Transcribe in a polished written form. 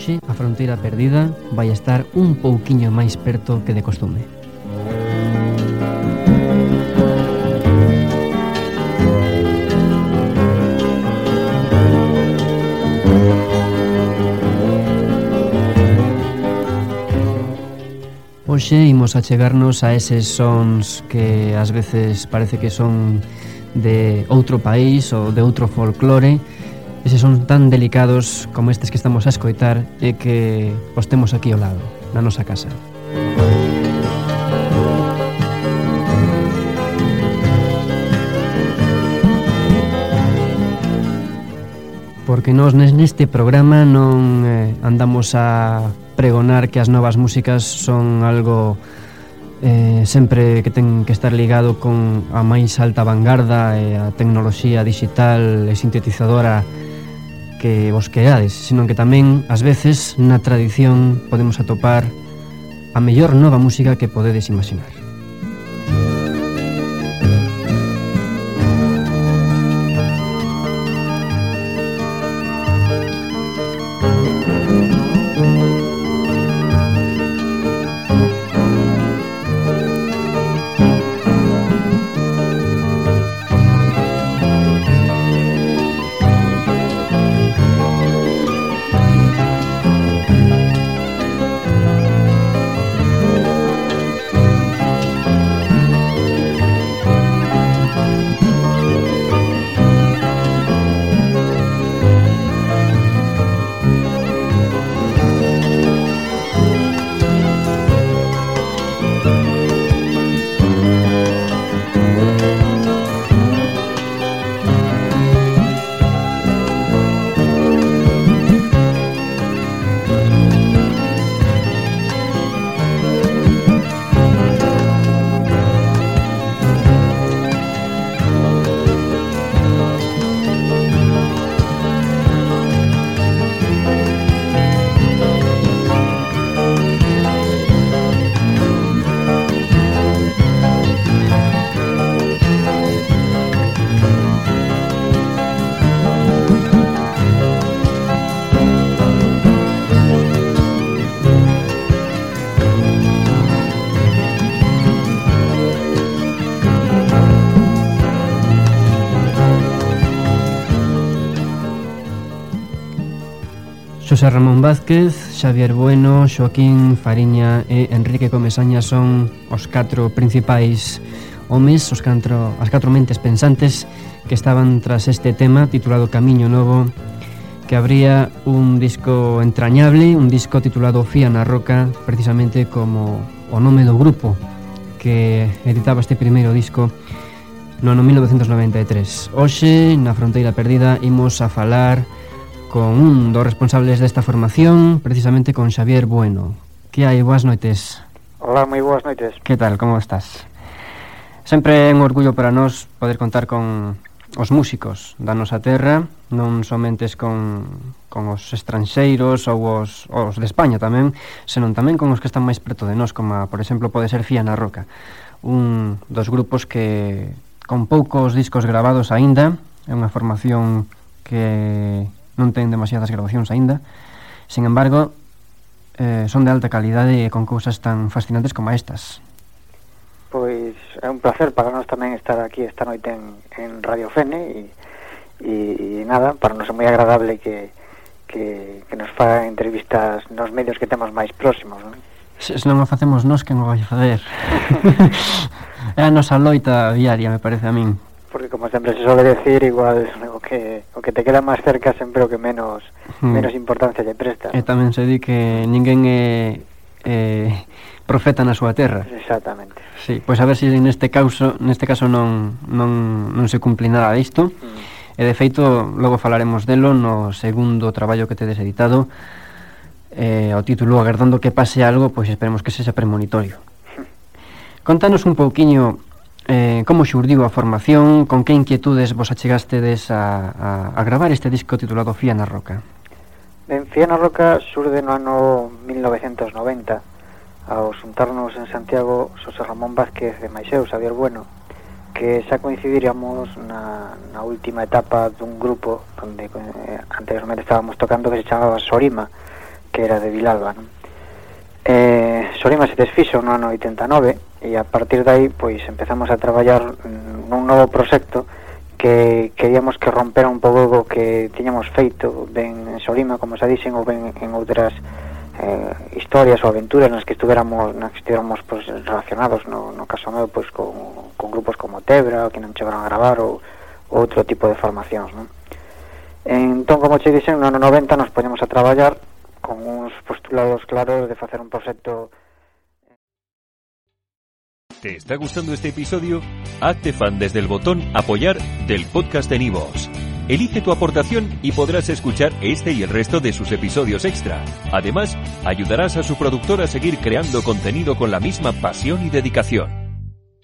hoxe a fronteira perdida vai estar un pouquiño máis perto que de costume. Hoxe imos a chegarnos a eses sons que ás veces parece que son de outro país ou de outro folclore. Eses son tan delicados como estes que estamos a escoitar e que os temos aquí ao lado, na nosa casa. Porque nós neste programa non andamos a pregonar que as novas músicas son algo sempre que ten que estar ligado con a máis alta vanguarda e a tecnoloxía digital e sintetizadora que vos querades, senón que tamén, ás veces, na tradición podemos atopar a mellor nova música que podedes imaginar. Xosé Ramón Vázquez, Xavier Bueno, Xoaquín Fariña e Enrique Comesaña son os 4 principais homes, as 4 mentes pensantes que estaban tras este tema titulado Camiño Novo, que abría un disco entrañable, un disco titulado Fía na Roca, precisamente como o nome do grupo que editaba este primeiro disco no ano 1993. Hoxe, na Fronteira Perdida, imos a falar con un dos responsables desta formación, precisamente con Xavier Bueno. Que hai? Boas noites. Hola, moi boas noites. Que tal? Como estás? Sempre é un orgullo para nós poder contar con os músicos da nosa terra, non somente con os estranxeiros ou os de España tamén, senón tamén con os que están máis preto de nós, como por exemplo pode ser Fía na Roca, un dos grupos que con poucos discos gravados aínda, é unha formación que non ten demasiadas grabacións aínda, sin embargo son de alta calidade e con cousas tan fascinantes como estas. Pois é un placer para nós tamén estar aquí esta noite en Radio Fene e nada, para nós é moi agradable que nos faga entrevistas nos medios que temos máis próximos, non? Se non o facemos nós, que non vai facer? É a nosa loita diaria, me parece a min. Porque como sempre se suele decir, igual o que te queda máis cerca sempre o que menos importancia lle presta. E tamén se di que ninguén é profeta na súa terra. Exactamente. Sí, pois a ver se neste caso non se cumpli nada disto. E de feito, logo falaremos delo no segundo traballo que tedes editado, o título Agardando que pase algo, pois esperemos que sexa premonitorio. Contanos un pouquiño como xurdiu a formación, con que inquietudes vos achegastedes a gravar este disco titulado Fía na Roca. Ben, Fía na Roca xurde no ano 1990 ao xuntarnos en Santiago Xosé Ramón Vázquez e Maixeu, Xavier Bueno, que xa coincidiríamos na última etapa dun grupo onde anteriormente estábamos tocando, que se chamaba Sorima, que era de Vilalba, non? Solima se desfixo no ano 89 e a partir de aí pois empezamos a traballar nun novo proxecto que queríamos que rompera un pouco o que tiñamos feito ben en Solima, como se dixen, ou ben en outras historias ou aventuras nas que estuviéramos pois, relacionados no caso meu pois, con grupos como Tebra, que non chegaron a gravar ou outro tipo de formacións, non? Entón, como che dixen, no ano 90 nos poñemos a traballar con uns postulados claros de facer un proxecto. ¿Te está gustando este episodio? Hazte fan desde el botón Apoyar del podcast de Nivos. Elige tu aportación y podrás escuchar este y el resto de sus episodios extra. Además, ayudarás a su productor a seguir creando contenido con la misma pasión y dedicación.